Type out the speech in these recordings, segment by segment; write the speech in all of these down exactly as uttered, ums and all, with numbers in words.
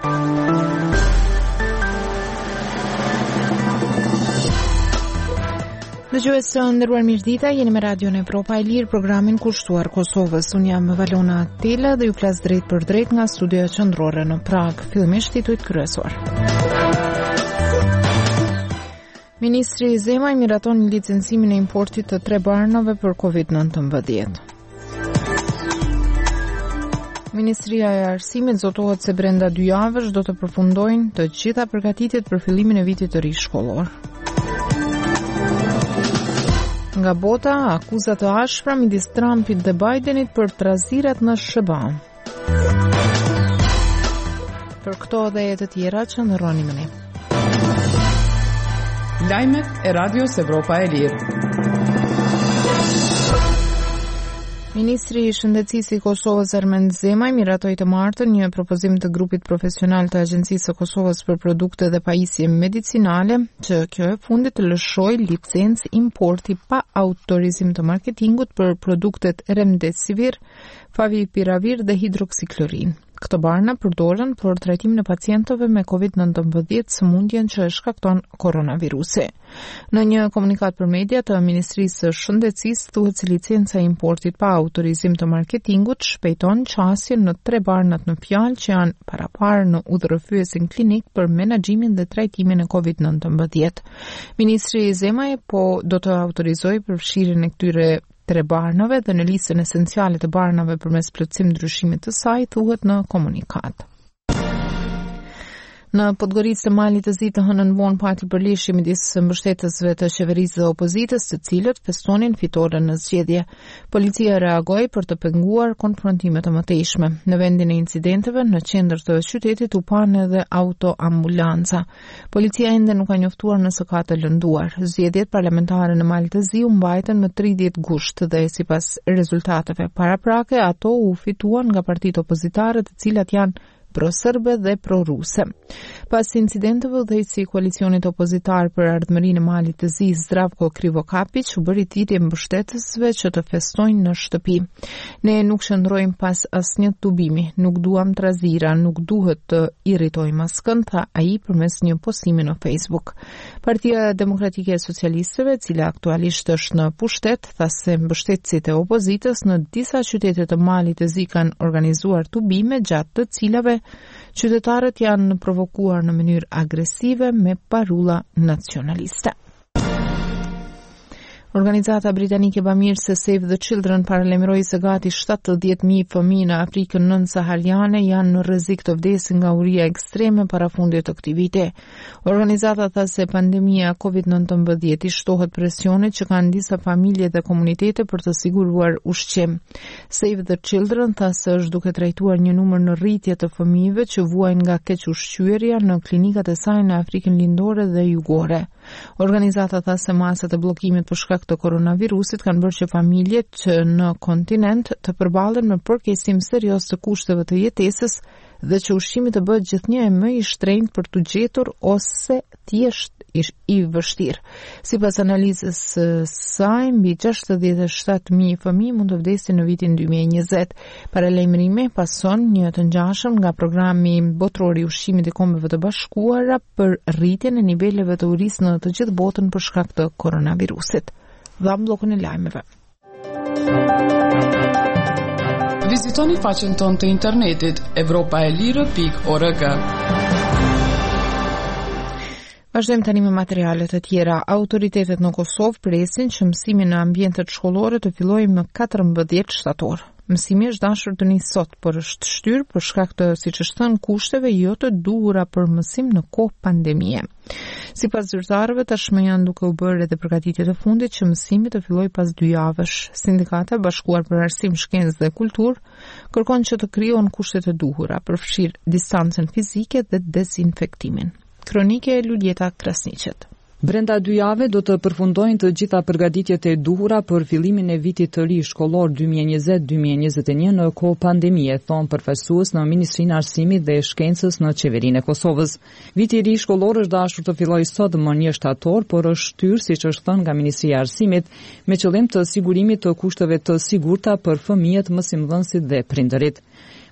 Dëgjues së nderuar mirëdita, jeni me Radion Evropa e Lirë, programin kushtuar Kosovës. Unë jam Valona Tela dhe ju flas drejt për drejt nga studioja qendrore në Prag. Fillimisht titujt kryesor. Ministri Zemaj miraton licencimin e importit të tre barnave për covid nëntëmbëdhjetë. Ministria e Arsimit zotohet se brenda dy javësh do të përfundojnë të gjitha përgatitjet për fillimin e vitit të ri shkollor. Nga bota, akuzat të ashpra midis Trumpit dhe Bidenit për trazirat në S B A. Për këto dhe e të tjera që ndërroni më ne. Lajmet e Radios Evropa e Lirë. Ministri i Shëndetësisë i Kosovës Ermend Zemaj miratoi të martën një propozim të grupit profesional të Agjencisë së Kosovës për produkte dhe pajisje medicinale që kjo e fundit të lëshojë licencë importi pa autorizim të marketingut për produktet Remdesivir, Favipiravir dhe hidroksiklorin. Këto barna përdoren për trajtimin e pacientëve me covid nëntëmbëdhjetë, sëmundjen që e shkakton koronavirusi. Në një komunikat për media të Ministrisë së Shëndetësisë thuhet se licenca e importit pa autorizim të marketingut shpejton qasjen në tre barnat në fjalë që janë paraparë në udhërrëfyesin klinik për menaxhimin dhe trajtimin e covid nëntëmbëdhjetë. Ministri Zemaj po do të autorizojë përfshirjen e këtyre tre barnave dhe në listën esenciale të barnave përmes plotësim ndryshimit të saj, thuhet në komunikat. Në Podgoricë të Malit të Zi të hënën vonë pati përleshje midis mbështetësve të qeverisë dhe opozitës, të cilët festonin fitoren në zgjedhje. Policia reagoi për të penguar konfrontime të mëtejshme. Në vendin e incidenteve në qendër të qytetit u pan edhe autoambulanca. Policia ende nuk ka njoftuar nëse ka të lënduar. Zgjedhjet parlamentare në Mal të Zi u mbajtën më tridhjetë gusht dhe sipas rezultateve paraprake ato u fituan nga partitë opozitare, të cilat janë pro-serbe dhe pro-ruse. Pas incidenteve, udhëheqësi i koalicionit opozitar për ardhmërinë e Malit të Zi, Zdravko Krivokapić, u bëri thirrje mbështetësve që të festojnë në shtëpi. Ne nuk qëndrojmë pas asnjë tubimi, nuk duam trazira, nuk duhet të irritojmë askën, tha ai përmes një postimi në Facebook. Partia Demokratike e Socialistëve, e cila aktualisht është në pushtet, tha se mbështetësit e opozitës në disa qytete të Malit të Zi kanë organizuar tubime gjatë të cilave qytetarët janë provokuar në mënyrë agresive me parulla nacionaliste. Organizata britanike bamirëse Save the Children paralajmëroi se gati shtatëdhjetë mijë fëmijë në Afrikën nënsahariane janë në rrezik të vdesin nga uria ekstreme para fundit të këtij viti. Organizata tha se pandemia covid nëntëmbëdhjetë i shtohet presionit që kanë disa familje dhe komunitete për të siguruar ushqim. Save the Children tha se është duke trajtuar një numër në rritje të fëmijëve që vuajnë nga keq ushqyerja në klinikat e saj në Afrikën Lindore dhe Jugore. Organizata tha se masat e bllokimit për shkak të koronavirusit kanë bërë që familjet në kontinent të përballen me përkeqësim serioz të kushteve të jetesës dhe që ushqimi të bëhet gjithnjë e më i shtrenjtë për t'u gjetur ose thjesht i vështirë. Sipas analizës së saj, mbi gjashtëdhjetë e shtatë mijë fëmijë mund të vdesin në vitin dy mijë e njëzet. Paralajmërimi pason një të ngjashëm nga programi botror i ushqimit i Kombeve të Bashkuara për rritjen e niveleve të urisë në të gjithë botën për shkak të koronavirusit. Dham bllokun e lajmeve. Vizitoni faqen tonë të internetit evropa e lirë pikë org. Vazhdojmë tani me materiale të tjera. Autoritetet në Kosovë presin që mësimi në ambientet shkollore të fillojë më katërmbëdhjetë shtator. Mësimi është dashur të nisë sot, por është shtyrë për shkak të, siç është thënë, kushteve jo të duhura për mësim në kohë pandemie. Sipas zyrtarëve, tashmë janë duke u bërë edhe përgatitjet e fundit që mësimi të fillojë pas dy javësh. Sindikata Bashkuar për Arsim, Shkencë dhe Kulturë kërkon që të krijohen kushtet e duhura, përfshir distancën fizike dhe dezinfektimin. Kronike e Luljeta Krasniqet. Brenda dy jave do të përfundojnë të gjitha përgatitjet e duhura për fillimin e vitit të ri shkollor dy mijë e njëzet dy mijë e njëzet e një në kohë pandemie, thon përfaqësues në Ministrinë e Arsimit dhe Shkencës në Qeverinë e Kosovës. Viti i ri shkollor është dashur të fillojë sot më një shtator, por është shtyrë, siç është thënë nga Ministria e Arsimit, me qëllim të sigurimit të kushteve të sigurta për fëmijët, mësimdhënësit dhe prindërit.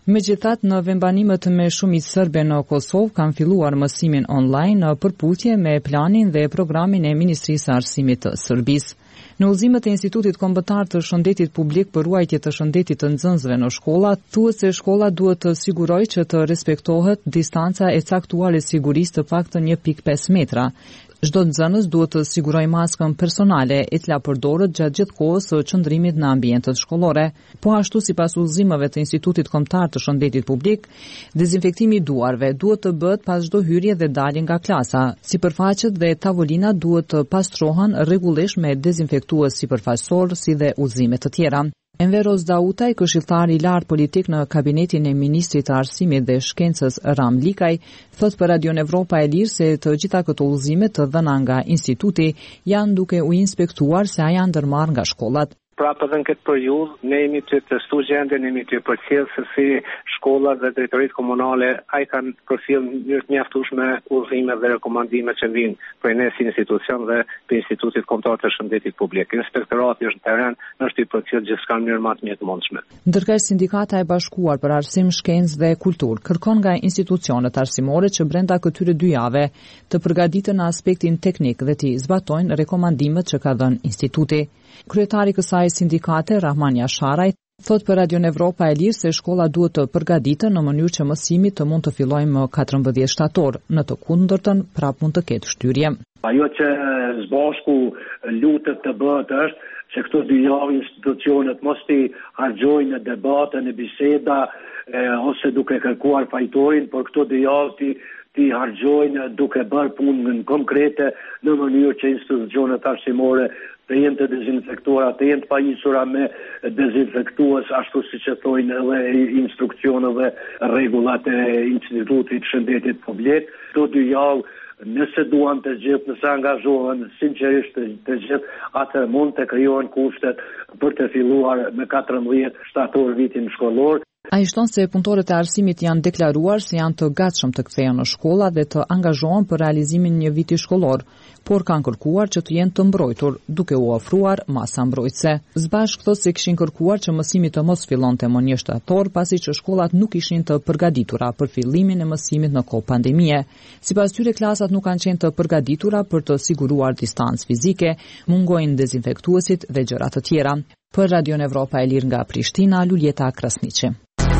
Megjithatë, në vendbanimet me shumicë serbe në Kosovë kanë filluar mësimin online në përputhje me planin dhe programin e Ministrisë së Arsimit të Serbisë. Në udhëzimet e Institutit Kombëtar të Shëndetit Publik për ruajtje të shëndetit të nxënësve në shkolla, thuhet se shkolla duhet të sigurojë që të respektohet distanca e caktuar e sigurisë të paktën një pikë pesë metra. Çdo nxënës duhet të sigurojë maskën personale, e cila përdoret gjatë gjithë kohës së qëndrimit në ambientet shkollore. Po ashtu, sipas udhëzimeve të Institutit Kombëtar të Shëndetit Publik, dezinfektimi i duarve duhet të bëhet pas çdo hyrje dhe dalje nga klasa. Sipërfaqet dhe tavolinat duhet të pastrohen rregullisht me dezinfektues sipërfaqësor, si dhe udhëzime të tjera. Enver Ozdautaj, këshilltar i lartë politik në kabinetin e ministrit të Arsimit dhe Shkencës Ram Likaj, thot për Radion Evropa e Lirë se të gjitha këto udhëzime të dhëna nga instituti janë duke u inspektuar se a janë ndërmarrë nga shkollat. Pra për dhe në këtë periudhë, ne jemi të testu gjendjen, jemi të përcjellë se si shkollat dhe drejtoritë komunale ai kanë përfillë në mënyrë të mjaftueshme udhëzime dhe rekomandime që vijnë prej ne si institucion dhe për Institutit Kombëtar të Shëndetit Publik. Inspektorati është në terren, është i përcjellë gjithçka në mënyrë më të mjaftueshme. Ndërkësh Sindikata e Bashkuar për Arsim, Shkencë dhe Kulturë kërkon nga institucionet arsimore që brenda këtyre dy javë të përgatiten në aspektin teknik dhe të zbatojnë rekomandimet që ka dhënë instituti. Kryetari i kësaj sindikate, Rahman Jasharaj, thot për Radion Evropa e Lirë se shkolla duhet të përgatitet në mënyrë që mësimi të mund të fillojë më katërmbëdhjetë shtator, në të kundërtën prap mund të ketë shtyrje. Ajo që zbashku lutet të bëhet është që këto dy javë institucionet mos të harxojnë në debate, në biseda e, ose duke kërkuar fajtorin, por këto dy javë të ti harxojnë duke bërë punën konkrete në mënyrë që institucionet arsimore të jenë të dezinfektuara, të jenë të pajisura me dezinfektues, ashtu si që thojnë edhe instruksionet dhe rregullat e Institutit Shëndetit Publik. Këto dy javë, nëse duan të gjithë, nëse angazhohen sinqerisht të, të gjithë, atë mund të krijohen kushtet për të filluar me katërmbëdhjetë shtator vitin shkollor. Ai shton se punëtorët e arsimit janë deklaruar se janë të gatshëm të kthehen në shkolla dhe të angazhohen për realizimin e një viti shkollor, por kanë kërkuar që të jenë të mbrojtur, duke u ofruar masa mbrojtëse. Zbashk thotë se kishin kërkuar që mësimi të mos fillonte më një shtator, pasi që shkollat nuk ishin të përgatitura për fillimin e mësimit në kohë pandemie. Sipas tyre, klasat nuk kanë qenë të përgatitura për të siguruar distancë fizike, mungojnë dezinfektuesit dhe gjëra të tjera. Për Radion Evropa e Lirë nga Prishtina, Luljeta Krasniqi.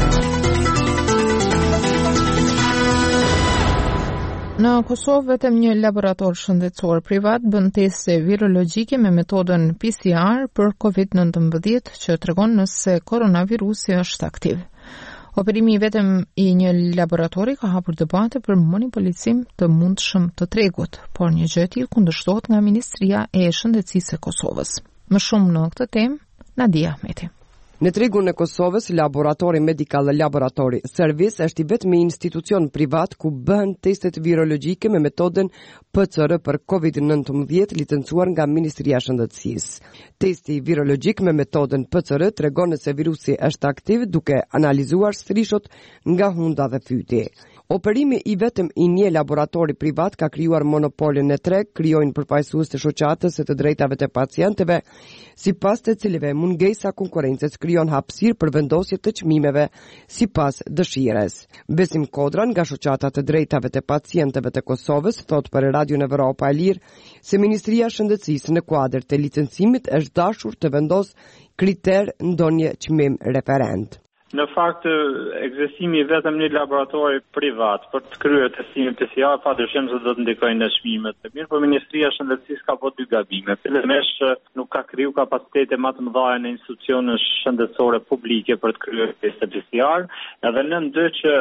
Në Kosovë, vetëm një laborator shëndetësor privat bën teste virologjike me metodën P C R për COVID nëntëmbëdhjetë që tregon nëse koronavirusi është aktiv. Operimi vetëm i një laboratori ka hapur debate për monopolicim të mundshëm të tregut, por një gjë e tillë kundërshtohet nga Ministria e Shëndetësisë e Kosovës. Më shumë në këtë temë, Nadia Ahmeti. Në tregun e Kosovës, laboratori Medical Laboratory Service është i vetmi institucion privat ku bëhen testet virologjike me metodën P C R për COVID nëntëmbëdhjetë licencuar nga Ministria e Shëndetësisë. Testi virologjik me metodën P C R tregon nëse virusi është aktiv duke analizuar strishot nga hunda dhe fyti. Operimi i vetëm i një laboratori privat ka krijuar monopolin e treg, krijojnë përfaqësues të shoqatës së të drejtave të pacientëve, sipas të cilëve mungesa konkurrencës krijon hapësirë për vendosje të çmimeve sipas dëshirës. Besim Kodran nga shoqata të drejtave të pacientëve të Kosovës thot për Radion Evropa e Lirë se Ministria e Shëndetësisë në kuadër të licencimit është dashur të vendosë kriter ndonjë çmim referent. Në fakt, ekzistimi vetëm një laboratori privat për të kryer testimin P C R padyshim se do të ndikojnë në çmimet e mirë, por Ministria e Shëndetësisë ka bërë dy gabime. Fillimisht nuk ka kriju kapacitete më të mëdha në institucione shëndetësore publike për të kryer teste P C R, edhe në dy që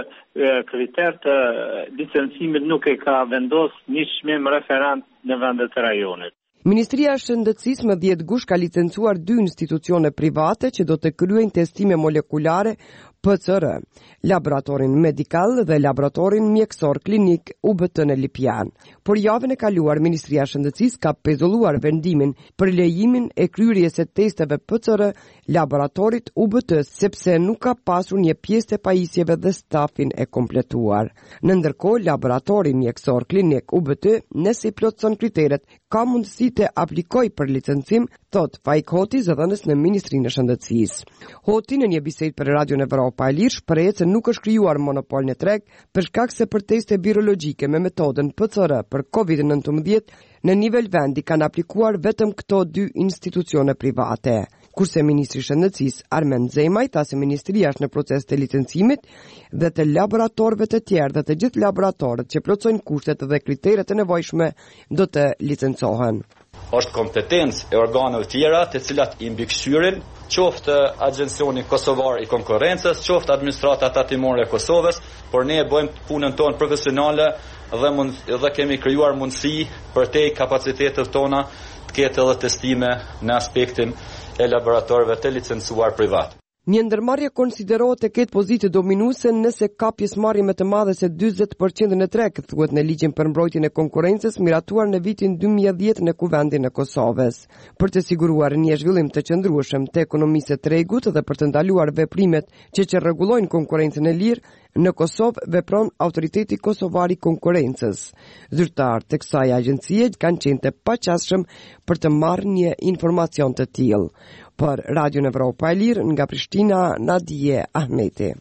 kriter të licencimit nuk e ka vendosur një çmim referent në vendet e rajonit. Ministria e Shëndetësisë më dhjetë gush ka licencuar dy institucione private që do të kryejnë testime molekulare P C R, laboratorin Medical dhe laboratorin mjekësor klinik U B T në Lipjan. Por javën e kaluar, Ministria e Shëndetësisë ka pezulluar vendimin për lejimin e kryerjes së testeve P C R laboratorit U B T sepse nuk ka pasur një pjesë të pajisjeve dhe stafin e kompletuar. Në ndërkohë, laboratori mjekësor klinik U B T, nëse i plotëson kriteret, ka mundësi të aplikojë për licencim, thot Faik Hoti, zëdhënës në Ministrinë e Shëndetësisë. Hoti në një bisedë për Radion Evropa Evropa e Lirë shprehet se nuk është krijuar monopol në treg për shkak se për teste virologjike me metodën P C R për COVID nineteen në nivel vendi kanë aplikuar vetëm këto dy institucione private. Kurse Ministri i Shëndetësisë Armen Zemaj tha se Ministria është në proces të licencimit dhe të laboratorëve të tjerë dhe të gjithë laboratorët që plotësojnë kushtet dhe kriteret e nevojshme do të licencohen. Është kompetencë e organeve tjera të cilat i mbikëqyrin qoftë Agjencioni Kosovar i Konkurrencës, qoftë Administrata Tatimore e Kosovës, por ne bëjmë punën tonë profesionale dhe, mund, dhe kemi krijuar mundësi për te kapacitetet tona të ketë edhe testime në aspektin e laboratorëve të licencuar privat. Një ndërmarrje konsiderohet të ketë pozitë dominuese nëse ka pjesëmarrje më të madhe se dyzet përqind në treg, thuhet në ligjin për mbrojtjen e konkurrencës miratuar në vitin dy mijë e dhjetë në Kuvendin e Kosovës. Për të siguruar një zhvillim të qëndrueshëm të ekonomisë së tregut dhe për të ndaluar veprimet që që rregullojnë konkurrencën e lirë, në Kosovë vepron Autoriteti Kosovar i Konkurrencës. Zyrtarët të kësaj agjencie kanë qenë të paqasshëm për të marrë një informacion të tillë. Për Radio Evropa e Lirë nga Prishtina, Nadije Ahmeti.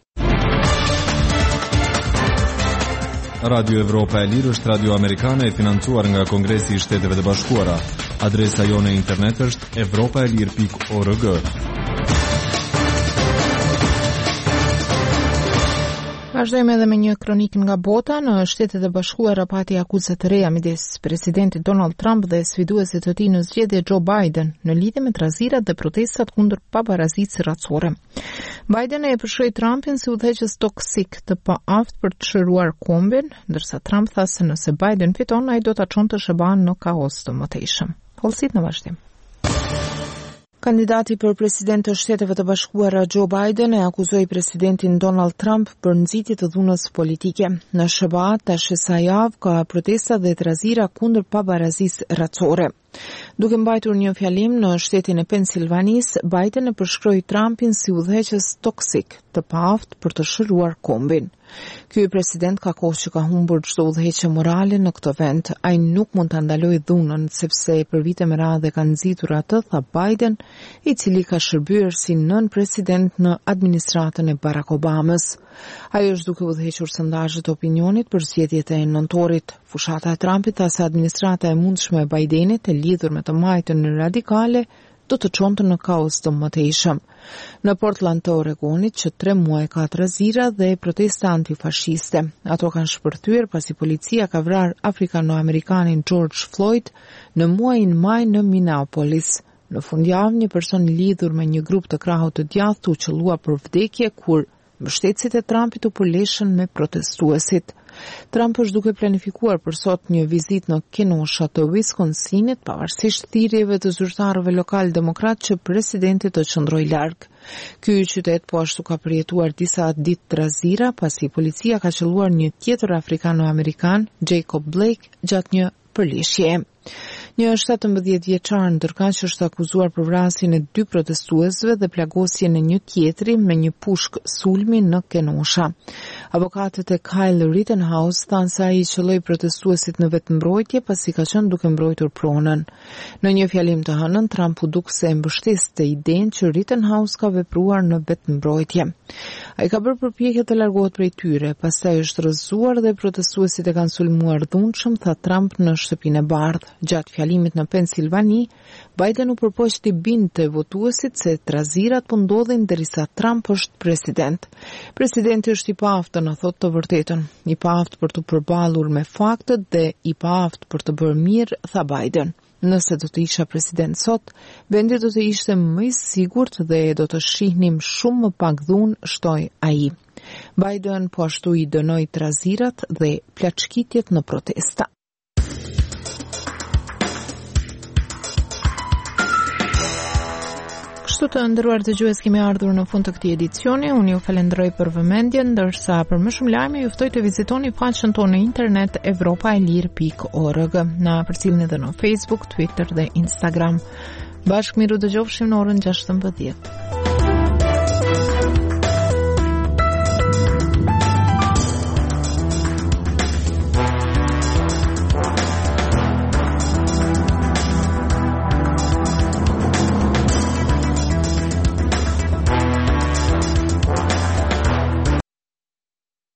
Radio Evropa e Lirë është radio amerikane e financuar nga Kongresi i Shteteve të Bashkuara. Adresa jone internet është evropaelir pikë org. Vazhdojmë edhe me një kronik nga bota. Në Shtetet e Bashkuara pati akuza të reja midis presidentit Donald Trump dhe sfiduesit të tij në zgjedhje Joe Biden në lidhje me trazirat dhe protestat kundër pabarazisë racore. Biden e përshkroi Trumpin si udhëheqës toksik të paaft për të shëruar kombin, ndërsa Trump tha se nëse Biden fiton, ai do ta çonte S B A-n në kaos të mëtejshëm. Hollësit në vazhdim. Kandidati për president të Shteteve të Bashkuara Joe Biden e akuzoi presidentin Donald Trump për nxitje të dhunës politike. Në S B A tash sa javë ka protesta dhe trazira kundër pabarazisë racore. Duke mbajtur një fjalim në shtetin e Pensilvanisë, Biden e përshkroi Trumpin si udhëheqës toksik të paaft për të shëruar kombin. Ky president ka kohë që ka humbur çdo udhëheqje morale në këtë vend. Ai nuk mund ta ndalojë dhunën sepse për vite me radhë ka nxitur atë, tha Biden, i cili ka shërbyer si nën president në administratën e Barack Obamas. Ai është duke udhëhequr sondazhet e opinionit për zgjedhjet e nëntorit. Fushata e Trumpit tha se administrata e mundshme e Bidenit e lidhur me të majtën radikale do të çonte në kaos të mëtejshëm. Në Portland të Oregonit, që tre muaj ka trazira dhe protesta antifashiste. Ato kanë shpërthyer pasi policia ka vrarë afrikano-amerikanin George Floyd në muajin maj në Minneapolis. Në fundjavë, një person lidhur me një grup të krahut të djathtë u qellua për vdekje kur mbështetësit e Trumpit u përleshën me protestuesit. Trump është duke planifikuar për sot një vizitë në Kenosha të Wisconsinit, pavarësisht thirrjeve të zyrtarëve lokal demokrat që presidenti të qëndrojë larg. Ky qytet po ashtu ka përjetuar disa ditë trazira pasi policia ka qelluar një tjetër afrikano-amerikan, Jacob Blake, gjatë një përleshjeje. Një shtatëmbëdhjetë vjeçar ndërkaq është akuzuar për vrasjen e dy protestuesve dhe plagosjen e një tjetri me një pushk sulmi në Kenosha. Avokatët e Kyle Rittenhouse thanë se ai qelloi protestuesit në vetëmbrojtje pasi ka qenë duke mbrojtur pronën. Në një fjalim të hënën, Trump u duk se mbështeste idenë që Rittenhouse ka vepruar në vetëmbrojtje. Ai ka bërë përpjekje të largohet prej tyre, pastaj është rrëzuar dhe protestuesit e kanë sulmuar dhunshëm, tha Trump në shtëpinë e bardhë. Gjatë fjalimit në Pensilvani, Biden u përpoq të binte votuesit se trazirat po ndodhin derisa Trump është president. Presidenti është i paaftë në thotë të vërtetën, i paaftë për të përballur me faktet dhe i paaftë për të bërë mirë, tha Biden. Nëse do të isha president sot, vendi do të ishte më i sigurt dhe do të shihnim shumë më pak dhunë, shtoi ai. Biden po ashtu i dënoi trazirat dhe plaçkitjet në protesta. Kështu të nderuar dëgjues, kemi ardhur në fund të këtij edicioni. Unë ju falenderoj për vëmendjen, ndërsa për më shumë lajme ju ftoj të vizitoni faqen tonë në internet evropaelir pikë org, na përcjellni edhe në Facebook, Twitter dhe Instagram. Bashkë miru dëgjofshim në orën gjashtëmbëdhjetë.